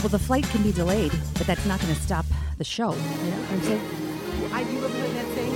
Well, the flight can be delayed, but that's not going to stop the show. You know what I'm saying? I do have heard that saying.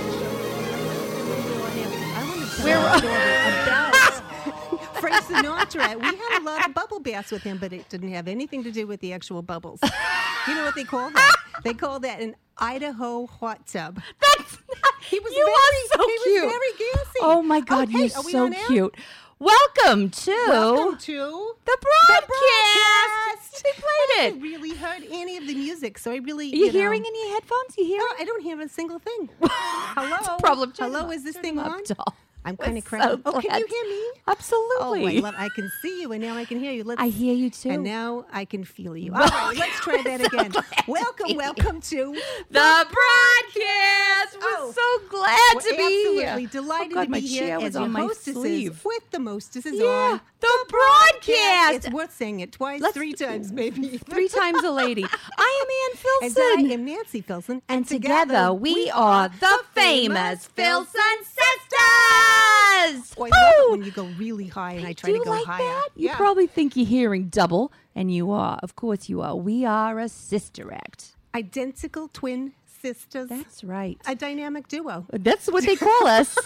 I want to tell We're- a story about Frank Sinatra. We had a lot of bubble baths with him, but it didn't have anything to do with the actual bubbles. You know what they call that? They call that an Idaho hot tub. That's not, He was you very, are so he cute. was very gassy. Oh my God, Okay, you're are we so on air? cute. Welcome to Welcome to the broadcast. We I played haven't it. really heard any of the music, so I really. Are you know, hearing in your headphones? You hearing? No, I don't hear a single thing. Hello. It's a problem. Turn Hello, them up. is this Turn thing them up, on? doll. I'm We're kind of so cracked. Oh, can glad. you hear me? Absolutely. Oh, I can see you, and now I can hear you. I hear you too. And now I can feel you. All right, let's try that again. Welcome to the broadcast. We're Oh. so glad We're to be absolutely here. delighted Oh, God, to my be chair here was as your on my hostesses sleeve. with the mostesses Yeah, on the broadcast. It's worth saying it twice, Let's- 3 times maybe. 3 times a lady. I am Ann And Filson. I am Nancy Filson. And together we are the famous Filson Sisters. Oh, I love it Woo! when you go really high and I try Do to you go like higher. that? You Yeah. probably think you're hearing double, and you are. Of course you are. We are a sister act. Identical twin sisters. That's right. A dynamic duo. That's what they call us.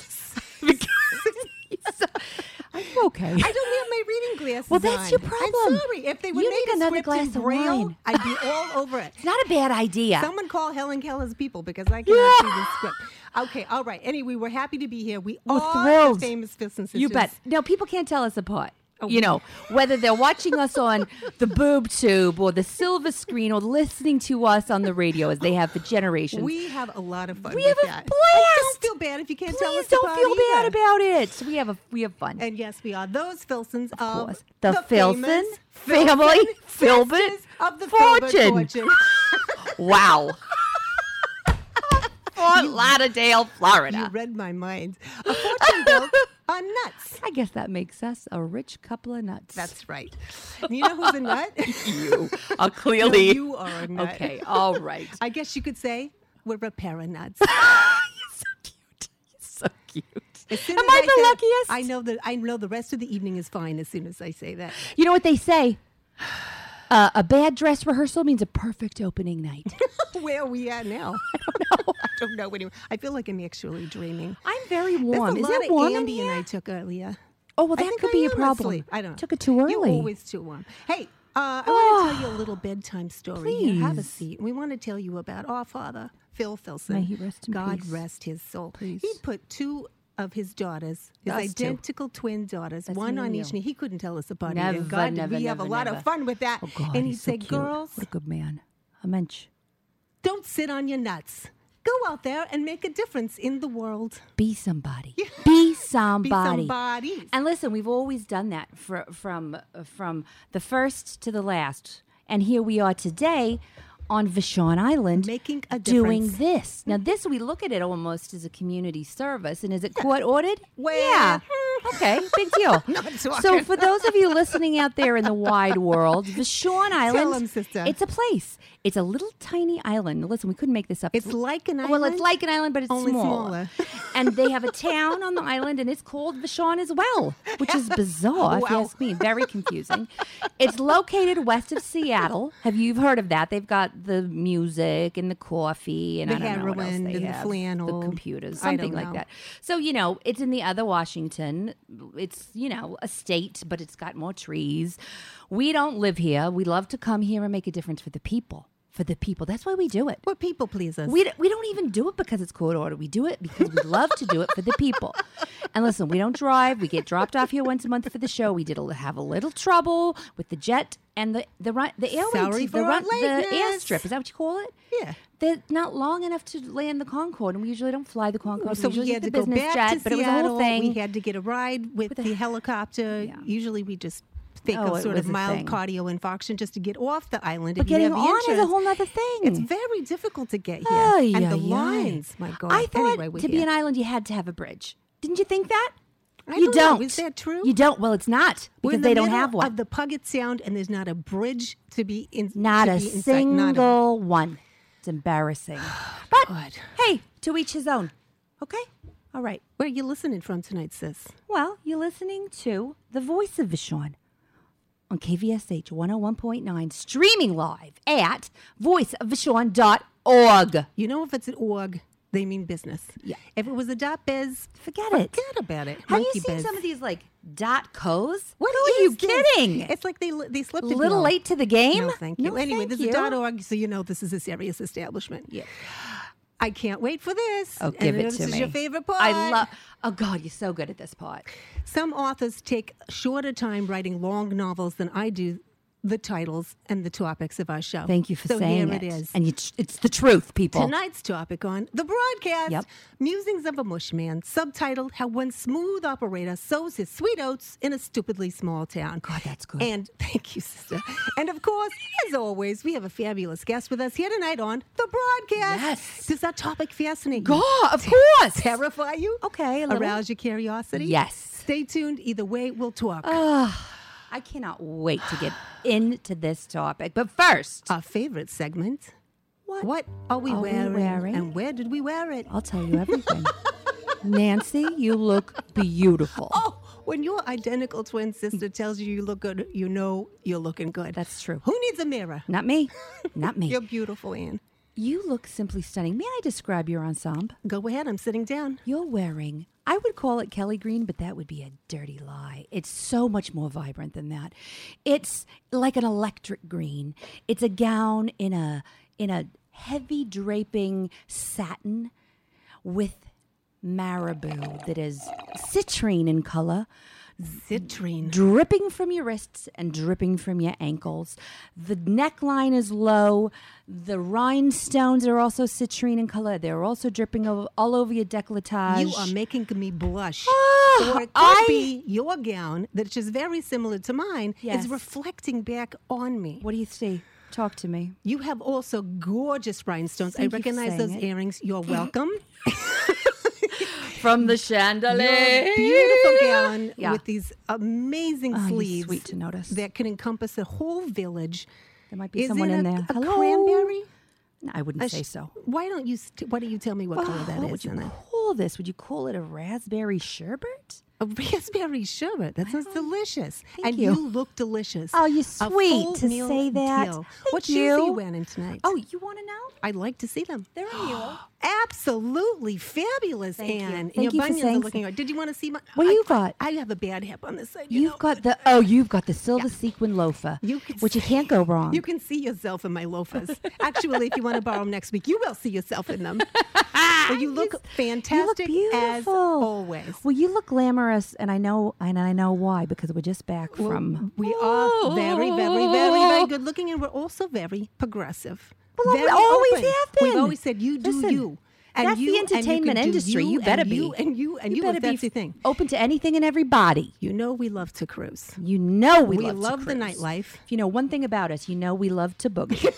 Are you okay? I don't have my reading glasses Well, that's on. your problem. I'm sorry. If they would You make need a another script glass in of Braille, wine. I'd be all over it. It's not a bad idea. Someone call Helen Keller's people because I cannot see the script. Okay, all right. Anyway, we're happy to be here. We are thrilled. the famous Filson sisters. You bet. No, people can't tell us apart. Oh, You know, whether they're watching us on the boob tube or the silver screen or listening to us on the radio as they have for generations. We have a lot of fun We with have a that. blast. And don't feel bad if you can't tell Please us don't apart feel bad either. about it. We have fun. And yes, we are those Filsons of course. The Filson famous family Filson Filbert sisters of the fortune. Filbert fortune. Wow. Fort Lauderdale, You Florida. read my mind. A fortune built on nuts. I guess that makes us a rich couple of nuts. That's right. And you know who's a nut? you. No, Clearly. you are a nut. Okay, all right. I guess you could say we're a pair of nuts. You're so cute. You're so cute. As soon Am as I the say- luckiest? I know the rest of the evening is fine as soon as I say that. You know what they say? A bad dress rehearsal means a perfect opening night. Where are we at now? I don't know anymore. I feel like I'm actually dreaming. I'm very There's warm. a Is lot it of warm in Ambien here? I took earlier. Oh, well, I that think could I be a am problem. asleep. I don't know. Took it too early. You're always too warm. Hey, I want to tell you a little bedtime story. Here, have a Please. seat. We want to tell you about our father, Phil Filson. May he rest in God peace. rest his soul. Please. He put 2 of his daughters, his Us too. identical twin daughters, That's one me on and each you. knee. He couldn't tell us apart. Never, either. God, never, we have a never, lot never. of fun with that. Oh, God, and he'd he's so say, cute. girls, What a good man. A mensch. don't sit on your nuts. Go out there and make a difference in the world. Be somebody. Be Be somebody. somebody. And listen, we've always done that from the first to the last. And here we are today on Vashon Island Making a doing difference. this. Now, this, we look at it almost as a community service. And is it court ordered? Well, yeah. Okay, big deal. Not So talking. for those of you listening out there in the wide world, Vashon Island, 'em, sister. it's a place. It's a little tiny island. Listen, we couldn't make this up. It's like an Well, it's island, like an island, but it's only smaller. and they have a town on the island, and it's called Vashon as well, which is bizarre, if you Wow. ask me. Very confusing. It's located west of Seattle. You've heard of that? They've got the music and the coffee and The I don't know what else heroin they and the have. flannel. The computers, I something don't like know. that. So, it's in the other Washington. It's, a state, but it's got more trees. We don't live here. We love to come here and make a difference for the people. For the people. That's why we do it. We're people pleasers. We don't even do it because it's court order. We do it because we love to do it for the people. And listen, we don't drive. We get dropped off here once a month for the show. We have a little trouble with the jet and the airway, Sorry for our the lateness. airstrip. Is that what you call it? Yeah. They're not long enough to land the Concorde, and we usually don't fly the Concorde. So we usually we had use to the go business back jet, to but it was a Seattle. whole thing. We had to get a ride with the helicopter. Yeah. Usually we just fake Oh, a it sort was of a mild thing. cardio infarction just to get off the island. But if you getting have on is a insurance. whole other thing. It's very difficult to get here. Ay, and the ay, ay. lines, my God. I thought anyway, we're to be here. an island, you had to have a bridge. Didn't you think that? I You don't know. don't. Is that true? You don't. Well, it's not We're because in the they don't middle have one. of the Puget Sound, and there's not a bridge to be in. Not to a be inside. Not a- single one. It's embarrassing. But God. hey, to each his own. Okay? All right. Where are you listening from tonight, sis? Well, you're listening to the voice of Vashon on KVSH 101.9, streaming live at voiceofvashon.org. You know, if it's an org, they mean business. Yeah. If it was a .biz, Forget it. forget about it. Have you Monkey seen biz. some of these like .cos? What Who are you is this? kidding? It's like they slipped A it. little y'all. late to the game? No, thank you. No, Anyway, thank this you. is .org, so you know this is a serious establishment. Yeah. I can't wait for this. Oh, And give I it know to this me. is your favorite part. I love. Oh God, you're so good at this part. Some authors take shorter time writing long novels than I do the titles and the topics of our show. Thank you for so saying here it. it is. And it's the truth, people. Tonight's topic on the broadcast, Yep. Musings of a Mushman, subtitled How One Smooth Operator Sows His Sweet Oats in a Stupidly Small Town. God, that's good. And thank you, sister. And of course, as always, we have a fabulous guest with us here tonight on the broadcast. Yes. Does that topic fascinate you? God, of course. Terrify you? Okay, a little. Arouse your curiosity? Yes. Stay tuned. Either way, we'll talk. I cannot wait to get into this topic. But first, Our favorite segment. what are we are we wearing? wearing? And where did we wear it? I'll tell you everything. Nancy, you look beautiful. Oh, when your identical twin sister tells you look good, you know you're looking good. That's true. Who needs a mirror? Not me. Not me. You're beautiful, Anne. You look simply stunning. May I describe your ensemble? Go ahead. I'm sitting down. You're wearing, I would call it Kelly green, but that would be a dirty lie. It's so much more vibrant than that. It's like an electric green. It's a gown in a heavy draping satin with marabou that is citrine in color, Citrine. dripping from your wrists and dripping from your ankles. The neckline is low. The rhinestones are also citrine in color. They're also dripping all over your décolletage. You are making me blush. Ah, or it could be your gown, that is very similar to mine, Yes. is reflecting back on me. What do you see? Talk to me. You have also gorgeous rhinestones. Thank I you for recognize saying those it. earrings. You're welcome. From the chandelier. Your beautiful gown Yeah. with these amazing Oh, you're sleeves sweet to notice. that can encompass a whole village. There might be Is someone it in a, there. a Hello? cranberry? No, I wouldn't say so. Why don't you? Why don't you tell me what color that what is? would you Anna? call this? Would you call it a raspberry sherbet? A raspberry sherbet. That sounds delicious. Thank and you. you look delicious. Oh, you're A sweet full to meal say that. deal. Thank What shoes are you. you wearing tonight? Oh, you want to know? I'd like to see them. They're a mule. Absolutely fabulous, Thank you. Anne. Thank Your you for bunions are saying looking good. Did you want to see my? What do you got? I have a bad hip on this side. You've got the silver sequin loafer, You can which you see- can't go wrong. You can see yourself in my loafers. Actually, if you want to borrow them next week, you will see yourself in them. But you look fantastic you look as beautiful. always. Well, you look glamorous, and I know why, because we're just back from. We are very, very, very, very good looking, and we're also very progressive. Well, we Very always open. have We've been. always said you do Listen, you. And that's you, the and you entertainment can do industry. You and better be. you, and you better that's be the thing. open to anything and everybody. You know we love to cruise. You know we love to the cruise. nightlife. If you know one thing about us, you know we love to boogie.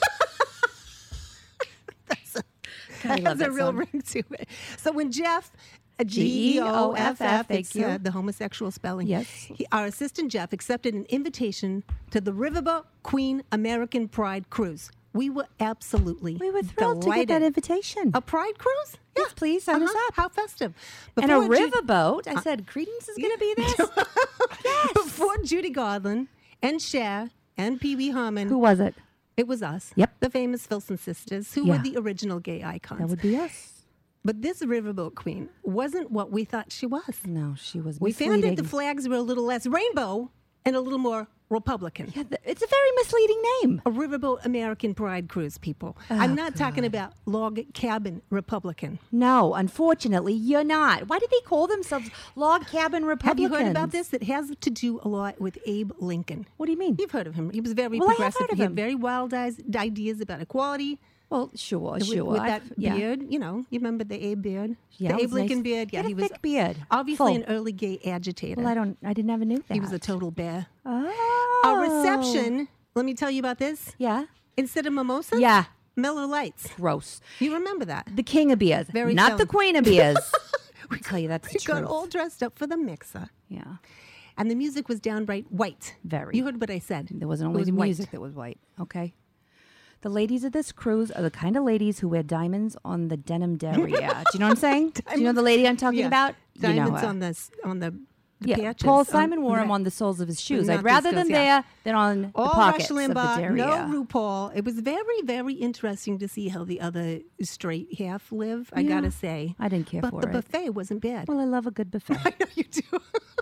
I love Has a that real song. ring to it. So when Jeff, G-E-O-F-F, it's thank you. the homosexual spelling. Yes. Our assistant Jeff accepted an invitation to the Riverboat Queen American Pride Cruise. We were absolutely We were thrilled delighted. to get that invitation. A pride cruise? Yes, please, sign us up. How festive. And a Before Ju- riverboat. I said, Credence is going to be this? Yes. Before Judy Garland and Cher and Pee Wee Harmon, Who was it? it was us. Yep. The famous Filson sisters, who Yeah. were the original gay icons. That would be us. But this riverboat queen wasn't what we thought she was. No, she was We misleading. found that the flags were a little less rainbow and a little more Republican. Yeah, it's a very misleading name. A riverboat American Pride cruise, people. I'm not talking about log cabin Republican. No, unfortunately, you're not. Why do they call themselves log cabin Have Republicans? you heard about this? It has to do a lot with Abe Lincoln. What do you mean? You've heard of him. He was very Well, I have progressive. heard of He had him. very wild ideas about equality. Well, sure. With that Yeah. beard, you remember the Abe beard? Yeah, the it Abe was Lincoln nice. beard. He Yeah, had he a was thick beard. obviously Full. an early gay agitator. Well, I never knew that. He was a total bear. Oh. Our reception, let me tell you about this. Yeah. Instead of mimosas, Yeah. Miller Lights. Gross. You remember that? The king of beers. Very not selling. the queen of beers. I tell you, that's the We got truth. all dressed up for the mixer. Yeah. And the music was downright white. Very. You heard what I said. There wasn't It only was the white. music that was white. Okay. The ladies of this cruise are the kind of ladies who wear diamonds on the denim derriere. Do you know what I'm saying? Do you know the lady I'm talking Yeah. about? Diamonds you know her. on the Yeah, patches. Paul Simon wore that. them on the soles of his shoes. Not I'd rather these them guys, yeah. there than on the All pockets Rush of the Limbaugh, derriere. no RuPaul. It was very, very interesting to see how the other straight half live, I Yeah. gotta say. I didn't care but for the it. buffet wasn't bad. Well, I love a good buffet. I know you do.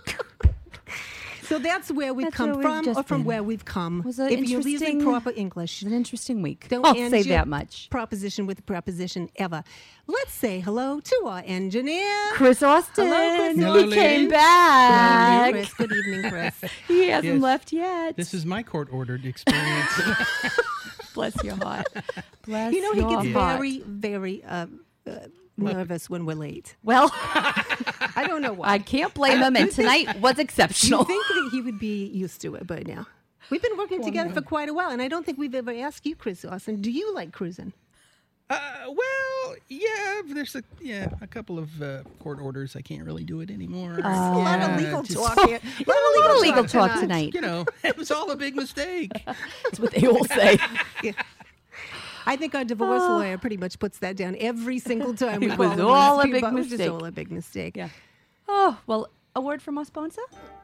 So that's where we've That's come where we've from, just or from been. where we've come. Was an if you're using interesting- proper English, It's an interesting week. don't I'll end say your that much. proposition with a preposition ever. Let's say hello to our engineer. Chris Austin. Hello, Chris. He Hello, came ladies. back. Chris. Good evening, Chris. He hasn't Yes. left yet. This is my court-ordered experience. Bless your heart. Bless You know, he your gets heart. very, very nervous when we're late. Well, I don't know why. I can't blame him, and tonight was You exceptional. think that he would be used to it by now? We've been working together for quite a while, and I don't think we've ever asked you, Chris Austin, do you like cruising? Well, yeah, there's a couple of court orders. I can't really do it anymore. A lot of Yeah, legal just- talk here. A lot of legal talk tonight. You know, it was all a big mistake. That's what they all say. Yeah. I think our divorce lawyer pretty much puts that down every single time. We It call was him all and a ask big about- It was just mistake. all a big mistake. Yeah. Oh, well, a word from our sponsor?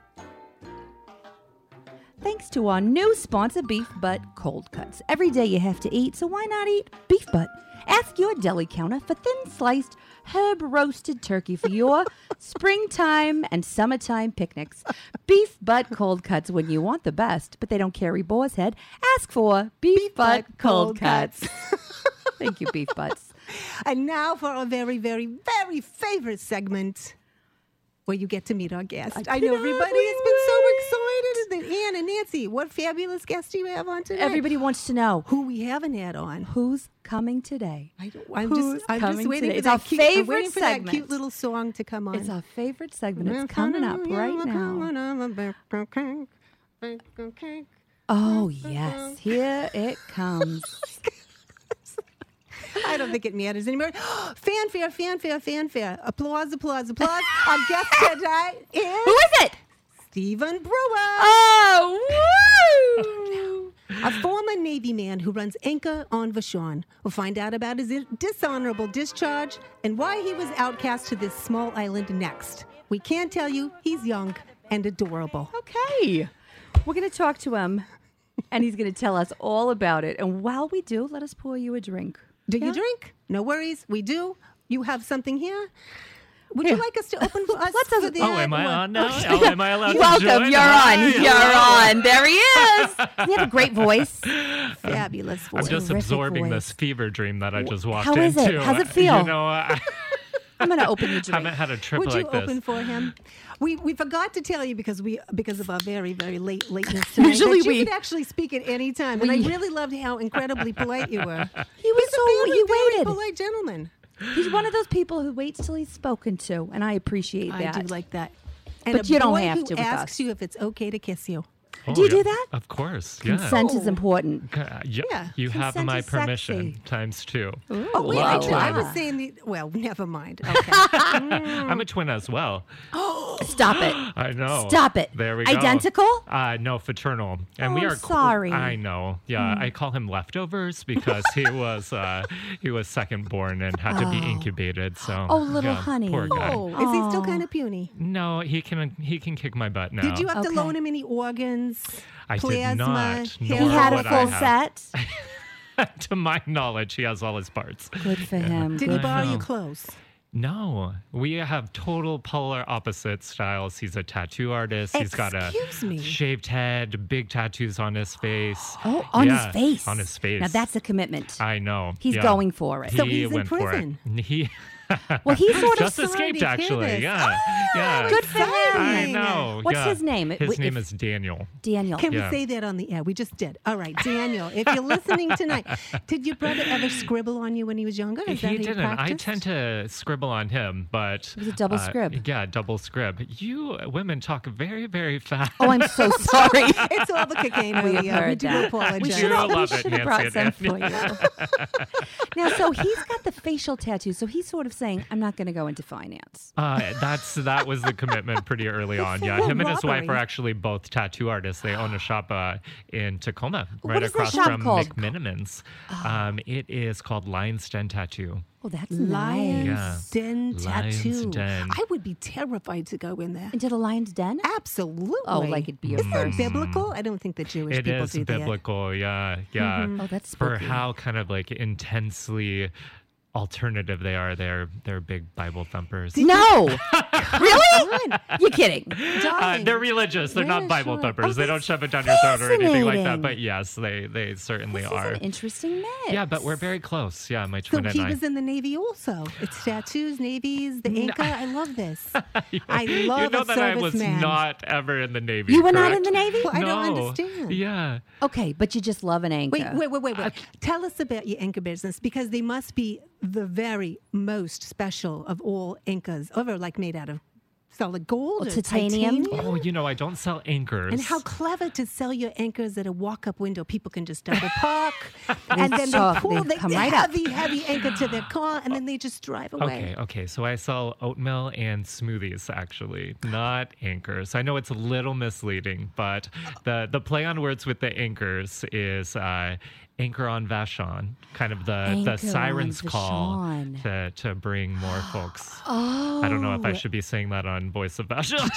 Thanks to our new sponsor, Beef Butt Cold Cuts. Every day you have to eat, so why not eat Beef Butt? Ask your deli counter for thin-sliced, herb-roasted turkey for your springtime and summertime picnics. Beef Butt Cold Cuts when you want the best, but they don't carry boar's head. Ask for Beef Butt Cold Cuts. Thank you, Beef Butts. And now for our very, very, very favorite segment where you get to meet our guest. I know everybody has been so excited. Ann and Nancy, what fabulous guest do you have on today? Everybody wants to know who we haven't had on. who's coming today. I'm Who's just coming waiting today? for It's our that cute, I'm favorite waiting for that segment. cute little song to come on. It's our favorite segment. It's coming up right now. Oh, yes. Here it comes. I don't think it matters anymore. Fanfare, fanfare, fanfare. Applause, applause, applause. Our guest today Who is is it? Stephen Brewer, Oh, woo! a former Navy man who runs Anchor on Vashon. We'll find out about his dishonorable discharge and why he was outcast to this small island next. We can't tell you he's young and adorable. Okay. We're going to talk to him, and he's going to tell us all about it. And while we do, let us pour you a drink. Do Yeah? you drink? No worries. We do. You have something here? Would you Here. like us to open for us? Let's for open- that? Oh, am I Or- on now? Oh, am I allowed to Welcome. join? You're Hi, on. hello. You're on. There he is. He had a great voice. Fabulous I'm voice. just Terrific absorbing voice. this fever dream that I just walked How is into. it? How's it feel? You know, I I'm going to open your drink. haven't had a trip Would you like this. open for him? We forgot to tell you because of our very, very lateness tonight. Usually that you we- could actually speak at any time. And I really loved how incredibly polite you were. He was Very he waited. polite gentleman. He's one of those people who waits till he's spoken to, and I appreciate that. I do like that. And But a you don't boy have who to with asks us. you if it's okay to kiss you. Oh, Do you yeah. do that? Of course. Yeah. Consent is Oh. important. Yeah. You have Consent my is permission sexy. times two. Oh, wait, Wow. I was saying well, never mind. Okay. I'm a twin as well. Stop it. I know. Stop it. There we go. Identical? No, fraternal. And Oh, we I'm are sorry. I know. Yeah, I call him leftovers because he was second born and had to be incubated. So Oh, little yeah, honey. Poor guy. Oh, is he still kind of puny? No, he can kick my butt now. Did you have to Okay. loan him any organs? I did plasma, not. hair He nor had a would I full have. set. To my knowledge, he has all his parts. Good for him. Did he Good. borrow know. your clothes? No, we have total polar opposite styles. He's a tattoo artist. He's got a Excuse me. shaved head, big tattoos on his face. Oh, on Yeah, his face. On his face. Now that's a commitment. I know. He's yeah. going for it. So He he's in went for it. prison. He Well, he sort of just escaped, sorry to hear actually. this. Yeah. yeah. Good for him. I know. What's yeah. his name? His If- name is Daniel. Daniel. Can Yeah. we say that on the air? We just did. All right, Daniel, if you're listening tonight, did your brother ever scribble on you when he was younger? Is that He how you didn't. I practiced? tend to scribble on him, but It was a double scrib. Yeah, double scrib. You women talk very, very fast. Oh, I'm so sorry. It's all the cocaine, We really. We heard do that. apologize. We do should love have it, brought Nancy some and for you. Now, so he's got the facial tattoo. So he sort of saying, I'm not going to go into finance. That was the commitment pretty early on. Yeah, him and his wife robbery. are actually both tattoo artists. They own a shop in Tacoma, What right is that across shop from called? McMiniman's. It is called Lion's Den Tattoo. Oh, that's Lion's nice. Den Lion's Tattoo. Den. I would be terrified to go in there. Into the Lion's Den? Absolutely. Oh, like it'd be your Isn't that first. biblical? I don't think the Jewish It people is do that. biblical, yeah. Oh, that's For spooky. how kind of like intensely alternative they are. They're big Bible thumpers. No! Really? You're kidding. Darling, They're religious. They're not Yeah, Bible sure. thumpers. Oh, they don't that's shove it down your throat or anything like that. fascinating. But yes, they certainly This are. is an interesting mix. Yeah, but we're very close. Yeah, my So twin and he I. was in the Navy also. It's tattoos, navies, the Inca. I love this. I you love know a that I was serviceman. not ever in the Navy. You were not in correct? the Navy? Well, I don't No. understand. Yeah. Okay, but you just love an anchor. Wait. Tell us about your Inca business because they must be the very most special of all Incas, ever like made out of solid gold or titanium? Oh, I don't sell anchors. And how clever to sell your anchors at a walk-up window. People can just double park, and then So they pull they the come right up. heavy anchor to their car, and then they just drive away. Okay. So I sell oatmeal and smoothies, actually, not anchors. I know it's a little misleading, but the play on words with the anchors is anchor on Vashon, kind of the Anchor siren's on call Vashon. to bring more folks. Oh. I don't know if I should be saying that on Voice of Vashon.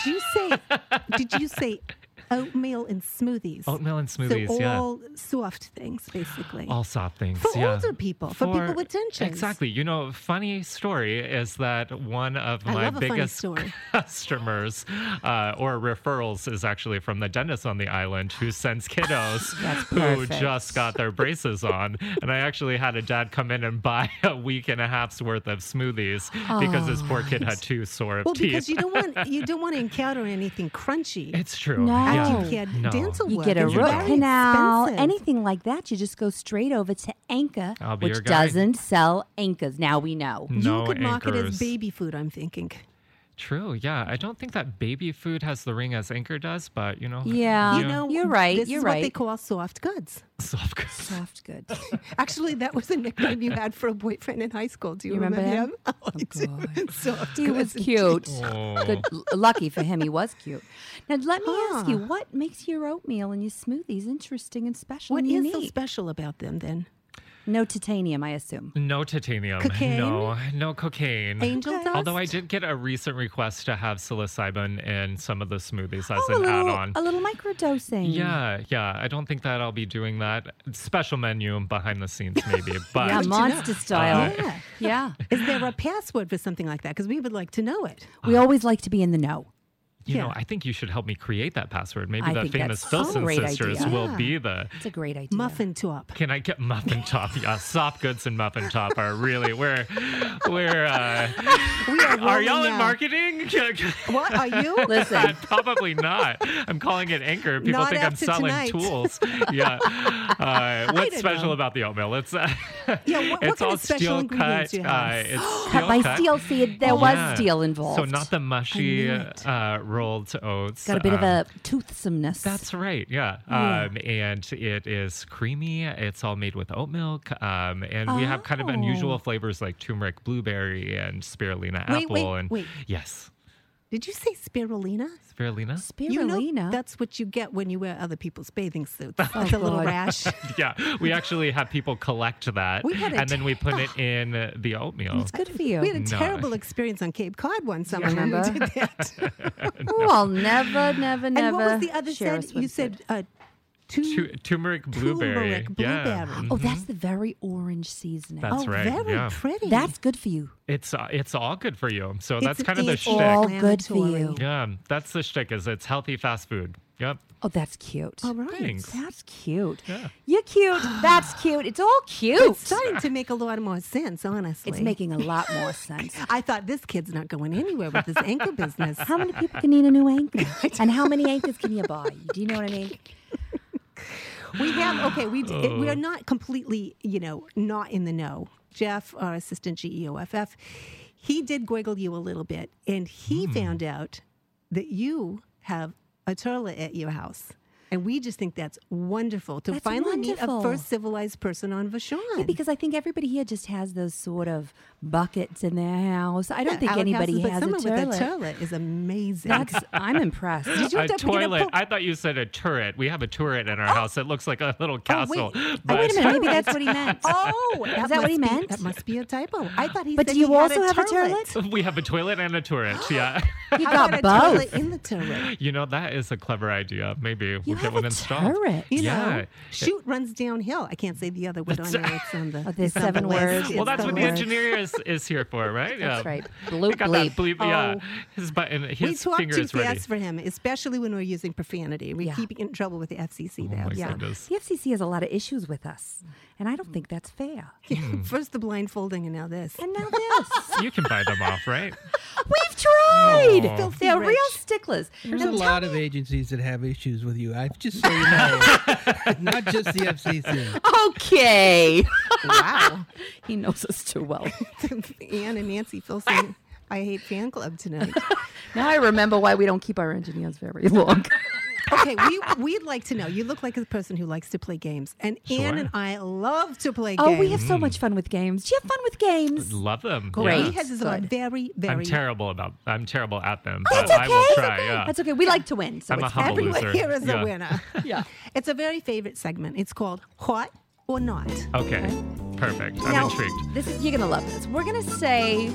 Did you say oatmeal and smoothies? Oatmeal and smoothies, so yeah. all soft things, basically. All soft things. For yeah. older people, for people with tensions. Exactly. Funny story is that one of I my love a funny biggest story. customers or referrals is actually from the dentist on the island who sends kiddos That's who perfect. just got their braces on. And I actually had a dad come in and buy a week and a half's worth of smoothies because his poor kid had two sore Well, teeth. because you don't want to encounter anything crunchy. It's true. No. Yeah. After you had No. dental You work. get a It's root very canal, expensive. anything like that. You just go straight over to Anchor, I'll be your which guy. doesn't sell Anchors. Now we know. No You could market anchors. as baby food, I'm thinking. True, yeah. I don't think that baby food has the ring as Anchor does, but Yeah. You know, You're right, This you're is what they right. call soft goods. Soft goods. Soft good. Actually, that was a nickname you had for a boyfriend in high school. Do you, You remember him? him? Oh, I do. God. Soft He was goods. cute. Oh. Good. Lucky for him, he was cute. Now, let me ask you, Huh. what makes your oatmeal and your smoothies interesting and special What and is unique? so special about them then? No titanium, I assume. No titanium. Cocaine? No cocaine. Angel Okay. dust? Although I did get a recent request to have psilocybin in some of the smoothies as Oh, an add-on. a little microdosing. Yeah. I don't think that I'll be doing that. Special menu behind the scenes, maybe. But Yeah, monster style. Yeah. Yeah. Is there a password for something like that? Because we would like to know it. We always like to be in the know. you know, Yeah. I think you should help me create that password. Maybe I the think famous that's a Filson great sisters idea. will Yeah. be the. It's a great idea. Muffin top. Can I get muffin top? Yeah, soft goods and muffin top are really we're We are are rolling y'all in now. marketing? What are you? Listen, Probably not. I'm calling it Anchor. People Not think I'm after selling tonight. tools. Yeah. What's don't special know. about the oatmeal? It's Yeah, what it's kind all of special steel ingredients cut. do you have? It's cut by steel. See, there was Yeah. steel involved. So not the mushy knew it. rolled oats. Got a bit of a toothsomeness. That's right, yeah. Yeah. And it is creamy. It's all made with oat milk. And we have kind of Oh. unusual flavors like turmeric blueberry and spirulina Wait, apple. And wait. yes, Did you say spirulina? spirulina. You know, spirulina. that's what you get when you wear other people's bathing suits. It's a little God. rash. Yeah, we actually have people collect that, We had a and then we put it in the oatmeal. It's good for you. We had a No. terrible experience on Cape Cod one summer when we remember? did that. Oh, I'll never. And what was the other share said? us You with said it. Turmeric blueberry. Turmeric Yeah. blueberry. Oh, that's the very orange seasoning. That's oh, right, very yeah. pretty. That's good for you. It's all good for you. So It's that's kind of the it's shtick. all good for inflammatory. you. Yeah, that's the shtick. Is it's healthy fast food. Yep. Oh, that's cute. All right. Thanks. That's cute. Yeah. You're cute. That's cute. It's all cute. It's starting to make a lot more sense, honestly. It's making a lot more sense. I thought this kid's not going anywhere with this anchor business. How many people can need a new anchor? And how many anchors can you buy? Do you know what I mean? We have we Oh. are not completely, not in the know. Jeff, our assistant GEOFF, he did gwiggle you a little bit, and he Hmm. found out that you have a turtle at your house. And we just think that's wonderful to That's finally wonderful. meet a first civilized person on Vashon. Yeah, because I think everybody here just has those sort of buckets in their house. I don't think anybody has a someone toilet. with a toilet is amazing. I'm impressed. Did you A have to get toilet. poop? I thought you said a turret. We have a turret in our house. It looks like a little castle. wait. but Wait a minute, maybe that's what he meant. Oh, Is that what he must be- meant? That must be a typo. I thought he But said do you he had also have a toilet? we have a toilet and a turret. Yeah. You How got about a toilet both. in the turret? You know, that is a clever idea. Maybe You we'll get have one a installed. turret. You Yeah. know, shoot runs downhill. I can't say the other word on there. It's on the. Oh, there's it's on the 7 list. words. It's Well, that's the what the list. engineer is here for, right? That's yeah. right. He Bloop, got bleep. that bleep. Yeah. Oh. His button. We His talk finger too is ready. fast for him, especially when we're using profanity. We Yeah. keep getting in trouble with the FCC. Oh there. my Yeah. goodness. The FCC has a lot of issues with us, and I don't think that's fair. First the blindfolding, and now this. And now this. You can buy them off, right? We've tried. Oh. Filthy They're rich. real sticklers. There's Now a tell lot me- of agencies that have issues with you. Just so you know, not just the FCC. Okay. Wow. He knows us too well. Ann and Nancy Filson, I Hate Fan Club tonight. Now I remember why we don't keep our engineers very long. Okay, we'd like to know. You look like a person who likes to play games, and Ann Sure. and I love to play Oh, games. we have so much fun with games. Do you have fun with games? Love them. Great. Yeah. He has his own Good. very, very. I'm terrible at them, Oh, but that's I will okay. try. Yeah. That's okay. We like to win. So I'm a it's humble Everyone loser. here is Yeah. a winner. Yeah. It's a very favorite segment. It's called Hot or Not. Okay. Perfect. I'm Now, intrigued. this is you're gonna love this. We're gonna say,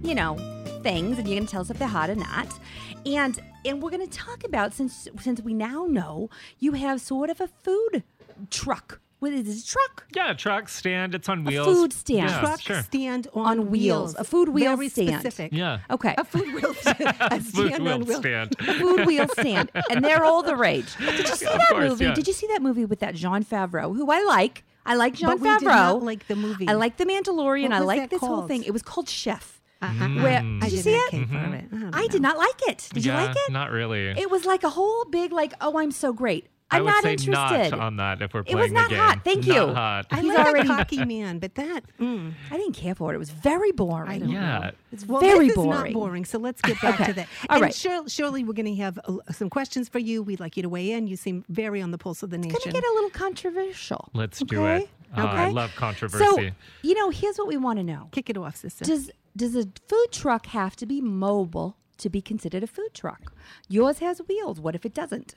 things, and you're gonna tell us if they're hot or not. And we're gonna talk about since we now know you have sort of a food truck. What is it? A truck? Yeah, truck stand. It's on wheels. food stand. Yeah, Truck sure. stand On wheels. A food wheel very stand. Specific. Yeah. Okay. A food wheel stand. A Food stand wheel on wheels. stand. Food wheel stand, and they're all the rage. Did you see Of that course, movie? yeah. Did you see that movie with that Jean Favreau, who I like? I like Jean But we Favreau. did not like the movie. I like The Mandalorian. What I was like that this whole called? thing. It was called Chef. Mm. Where I did you did see not it? care for it. don't I know. did not like it. Did you Yeah, like it? Not really. It was like a whole big oh, I'm so great. I I'm would not say interested. not on that if we're It was playing not the game. hot. Thank Not you. hot. I He's like already- a cocky man, but that. I didn't care for it. It was very boring. I don't Yeah. know. It's Well, very this is boring. not boring. So let's get back Okay. to that. All and right. surely we're going to have some questions for you. We'd like you to weigh in. You seem very on the pulse of the nation. Gonna get a little controversial. Let's do okay? it. I Okay? love controversy. So, here's what we want to know. Kick it off, sister. Does a food truck have to be mobile to be considered a food truck? Yours has wheels. What if it doesn't?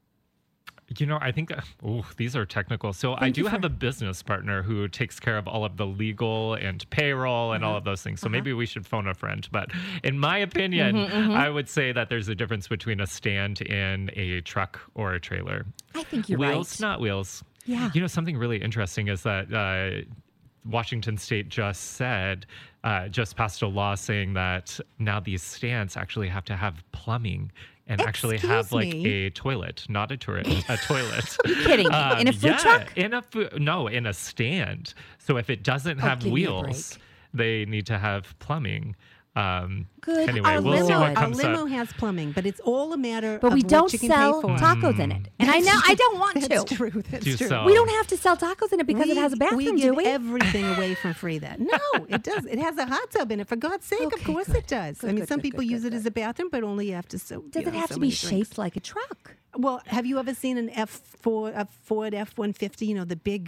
I think these are technical. So I do have a business partner who takes care of all of the legal and payroll and all of those things. So maybe we should phone a friend. But in my opinion, I would say that there's a difference between a stand in a truck or a trailer. I think you're Wheels, right. not wheels. Yeah. Something really interesting is that Washington State just passed a law saying that now these stands actually have to have plumbing and actually have Excuse me? a toilet, not a turret, a toilet. You kidding? In a food yeah, truck? In a stand. So if it doesn't have give me a wheels, they need to have plumbing. Good Anyway, Our we'll see limo, what our comes limo up. has plumbing, but it's all a matter But of we what don't you can sell pay for. tacos in it. And I don't want That's to. true. That's Do true. sell- We don't have to sell tacos in it because it has a bathroom, we do give we? everything away for free then. No, it does. It has a hot tub in it. For God's sake, of Okay, course good. it does. Good, I mean, good, some good, people good, use good, it as a bathroom, but only after Does it have to be shaped like a truck? Well, have you ever seen a Ford F-150? The big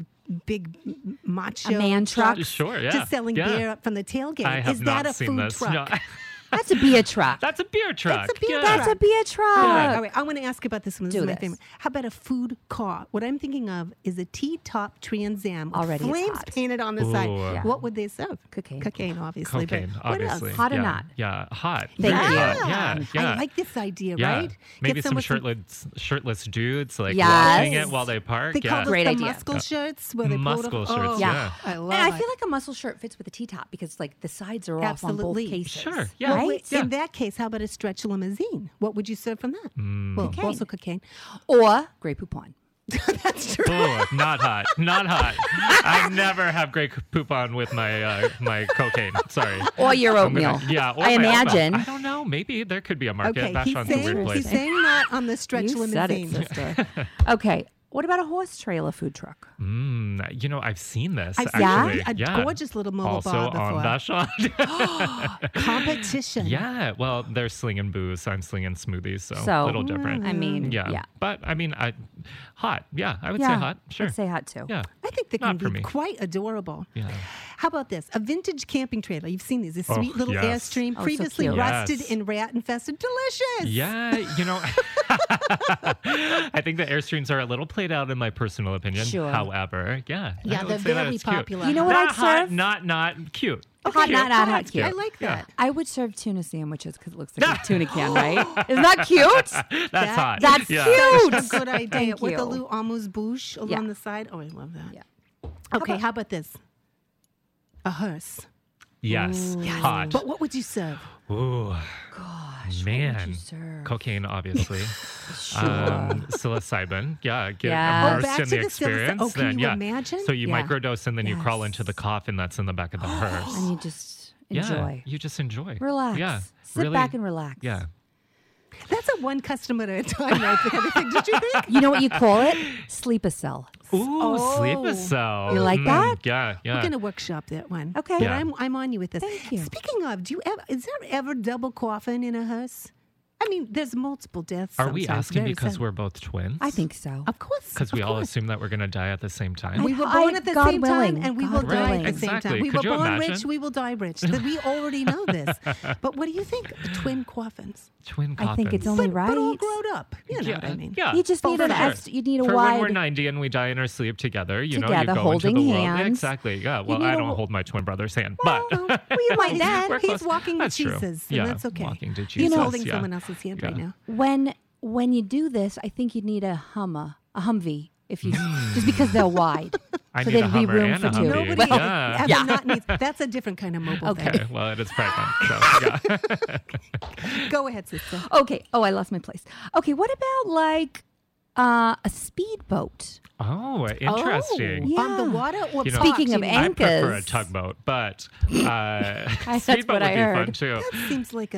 macho A man truck? Sure, yeah. just selling Yeah. beer from the tailgate. I have Is not that a seen food this. truck? No. That's a beer truck. That's a beer truck. That's a beer yeah. truck. That's a beer truck. All right, I want to ask about this one. This Do is my this. favorite. How about a food car? What I'm thinking of is a T-top Trans Am with Already it's flames hot. painted on the side. Ooh. Yeah. What would they serve? Cocaine. Cocaine, obviously. Cocaine, but what else? obviously. Hot or yeah. not? Yeah, hot. Thank Very you. hot. Yeah, yeah. I like this idea, yeah. right? Maybe Get some with shirtless dudes like Yes. watching it while they park. They call yeah. those Great the idea. muscle shirts where they Muscle pull it shirts, Oh, yeah. I love And I it. feel like a muscle shirt fits with a T-top because like the sides are off on both Absolutely. cases. Sure, yeah. Well, Right? wait, Yeah. in that case, how about a stretch limousine? What would you serve from that? Well, Cocaine. also cocaine. Or Grey Poupon. That's true. Oh, not hot. Not hot. I never have Grey Poupon with my my cocaine. Sorry. Or your I'm gonna- oatmeal. yeah. Or I my oatmeal. imagine. I don't know. Maybe there could be a market. Okay, Vashon's a weird place. he's saying not on the stretch You said it, limousine. sister. Okay. What about a horse trailer food truck? You know, I've seen this I've seen actually. a gorgeous little mobile also bar before. on Vashon. Competition. Yeah, well, they're slinging booze. I'm slinging smoothies, so, So, a little different. I mean, yeah. But I mean, hot. Yeah, I would say Yeah, hot. Sure. I'd say hot too. Yeah. I think they Not can for be me. quite adorable. Yeah. How about this? A vintage camping trailer. You've seen these. This Oh, sweet little yes. Airstream, Oh, so previously cute. rusted Yes. and rat infested. Delicious. Yeah, you know, I think the Airstreams are a little played out in my personal opinion. Sure. However, yeah. I Yeah, would they're say that very it's cute. popular. You know what Not I'd hot, serve? not cute. Hot, Cute. not hot, cute. I like Yeah. that. I would serve tuna sandwiches because it looks like a tuna can, right? Isn't that cute? That's hot. That's yeah. cute. That's a good idea. Thank With a you. little amuse bouche along Yeah. the side. Oh, I love that. Yeah. Okay, how about this? A hearse. Yes. Hot. But what would you serve? Ooh, Gosh, man. what would you serve? Cocaine, obviously. Sure. Psilocybin. Yeah, get Yeah. immersed back in to the the psilocy- experience. oh, can then, you yeah. imagine? So you Yeah. microdose and then you crawl Yes. into the coffin that's in the back of the hearse. And you just Yeah, enjoy. you just enjoy. Relax. Yeah. Sit really, back and relax. Yeah. That's a one customer at a time right there. I think. Did you think? You know what you call it? Sleep-a-cell. Ooh, sleep Oh. a cell. You like that? Yeah, yeah. We're gonna workshop that one. Okay. But Yeah. I'm on you with this. Thank you. Speaking of, is there ever double coffin in a hearse? I mean, there's multiple deaths. Are we sometimes, asking very because sad. we're both twins? I think so. Of course. Because we of all course. assume that we're going to die at the same time. We were I- born at the God same willing. time, and we God will die willing. at the same Exactly. time. We Could were you born imagine? rich, we will die rich. That we already know this. But what do you think? Twin coffins. Twin I coffins. think it's only right. But all grown up. You know yeah, what I mean? Yeah. You just need for an sure. extra. You need a For when we're wide. 90 and we die in our sleep together, you know, Together, you go holding into the world. hands. Exactly. Yeah. Well, need I a don't wo- hold my twin brother's hand, Well, but well, you might then. We're He's close. walking That's to true. Jesus, Yeah, and that's okay. walking to He's Jesus. holding yeah. someone else's hand right Yeah. now. When you do this, I think you'd need a Humvee, if you just because they're wide. I so need a there'd be Hummer room and for a two. Humvee. Nobody Yeah. ever Yeah. not needs. That's a different kind of mobile Okay. Okay. Well, it is pregnant. So, yeah. thing. Go ahead, sister. Okay. Oh, I lost my place. Okay. What about like a speedboat? Oh, interesting. Yeah. On the water or Speaking You know, of parked, you mean? I prefer a anchors. tugboat, but That's speedboat what would I be fun heard. too. That seems like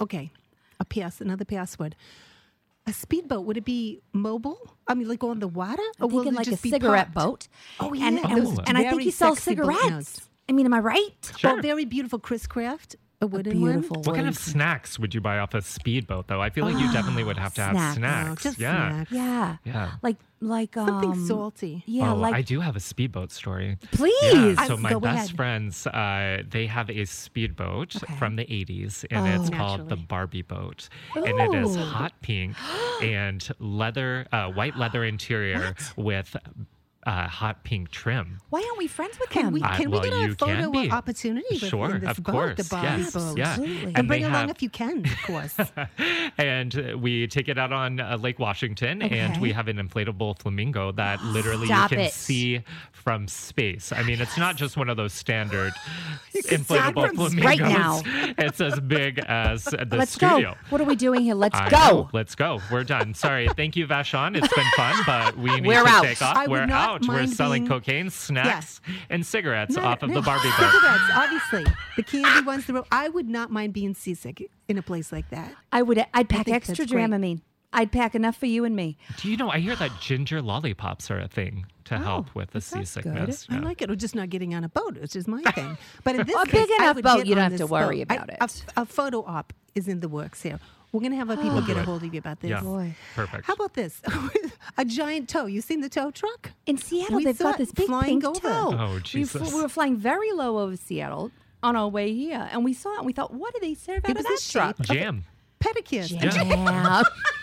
another password. A speedboat, would it be mobile? I mean, like on the water? I'm will thinking it like a just be cigarette parked? boat. Oh, yeah. And, Those and I think very he sells sexy boat cigarettes. notes. I mean, am I right? Sure. Well, very beautiful Chris Craft, a wooden beautiful one. What kind of wooden- snacks would you buy off a speedboat, though? I feel like you definitely would have to have snacks. snacks. Just yeah. snacks. Yeah. Yeah. Like Something salty. Yeah, oh, like I do have a speedboat story. please. Yeah, so my Go best ahead. friends, they have a speedboat Okay. from the 80s, and it's called the Naturally. Barbie boat. And it is Ooh. hot pink and white leather interior with hot pink trim. Why aren't we friends with Can them? we well, get a you can photo be. opportunity with Sure, in this of boat, course. the Barbie Yes, boat? yeah. Absolutely. And bring they along have- if you can, of course. And we take it out on Lake Washington, and we Okay. have an inflatable flamingo that literally Stop you can it. see from space. I mean, it's not just one of those standard can inflatable see from flamingos. right now. It's as big as the Let's studio. go. What are we doing here? Let's I go. know. Let's go. We're done. Sorry. Thank you, Vashon. It's been fun, but we need We're to out. take off. I would We're not out. We're mind selling being- cocaine, snacks, and cigarettes No, off of no, the Barbie boat. Cigarettes, obviously. The candy ones. I would not mind being seasick in a place like that. I'd pack think extra that's great. Dramamine. I'd pack enough for you and me. Do you know, I hear that ginger lollipops are a thing to help with the sounds seasickness. I like it. Or just not getting on a boat, which is my thing. But in this A case, big I enough would boat, get you don't on have to this worry boat. about it. A photo op is in the works here. We're going to have people get a hold of you about this. Yeah. Boy. Perfect. How about this? A giant tow. You seen the tow truck? In Seattle, We they've saw got this it big flying pink over. toe. Oh, Jesus. We were flying very low over Seattle on our way here, and we saw it, and we thought, what do they serve out It of was that the shape truck? Jam. Pedicures. Yeah.